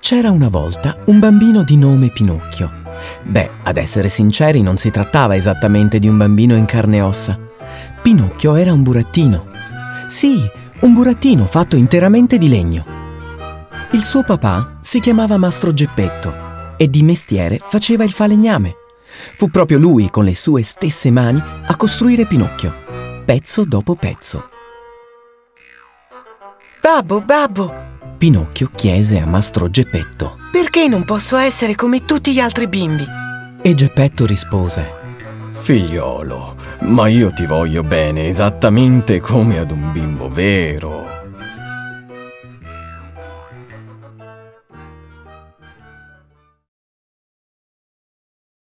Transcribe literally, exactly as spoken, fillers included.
C'era una volta un bambino di nome Pinocchio. Beh, ad essere sinceri, non si trattava esattamente di un bambino in carne e ossa. Pinocchio era un burattino. Sì, un burattino fatto interamente di legno. Il suo papà si chiamava Mastro Geppetto e di mestiere faceva il falegname. Fu proprio lui, con le sue stesse mani, a costruire Pinocchio, pezzo dopo pezzo. Babbo, babbo! Pinocchio chiese a Mastro Geppetto: Perché non posso essere come tutti gli altri bimbi? E Geppetto rispose: Figliolo, ma io ti voglio bene esattamente come ad un bimbo vero.